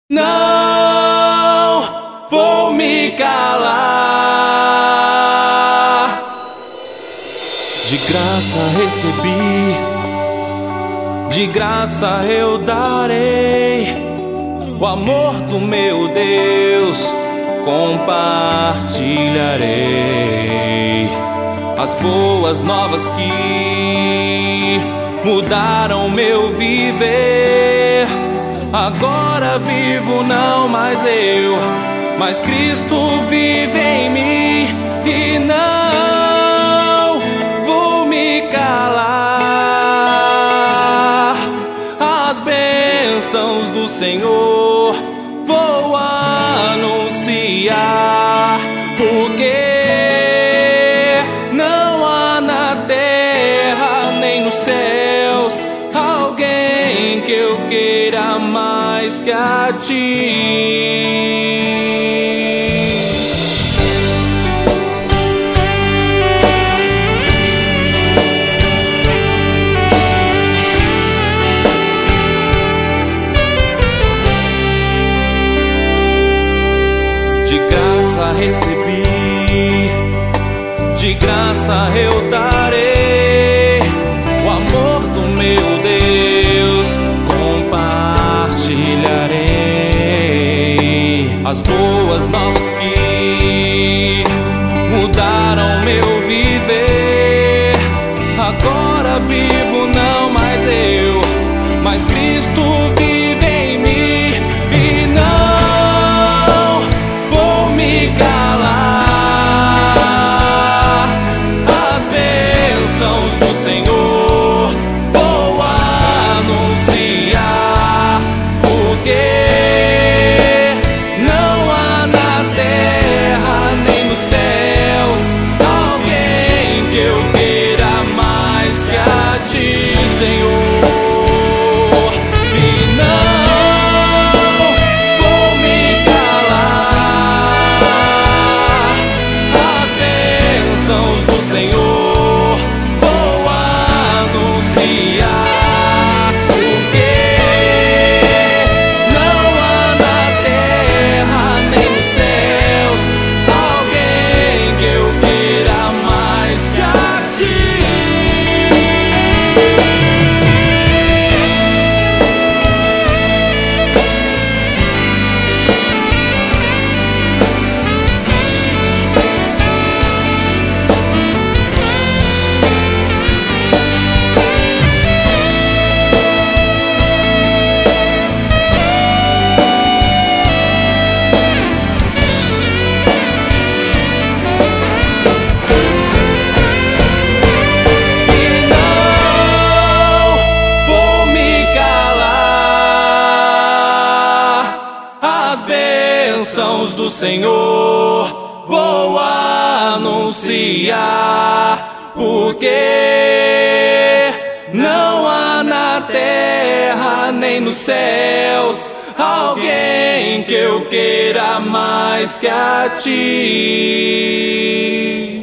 Não vou me calar. De graça recebi, de graça eu darei. O amor do meu Deus compartilharei. As boas novas que mudaram meu viver. Agora vivo não mais eu, mas Cristo vive em mim. E não vou me calar. As bênçãos do Senhor vou anunciar, porque não há na terra nem nos céus alguém que eu queira mais que a ti. De graça recebi, de graça eu darei. O amor do meu Deus compartilharei. As boas novas que mudaram meu viver. Agora vivo não mais eu, mas Cristo vive em mim. E não vou me calar. As bênçãos do Senhor vou anunciar, porque não há na terra nem nos céus alguém que eu queira mais que a ti, Senhor. E não vou me calar. As bênçãos do Senhor vou anunciar, porque não há na terra nem nos céus alguém que eu queira mais que a ti. As bênçãos do Senhor vou anunciar, porque não há na terra nem nos céus alguém que eu queira mais que a ti.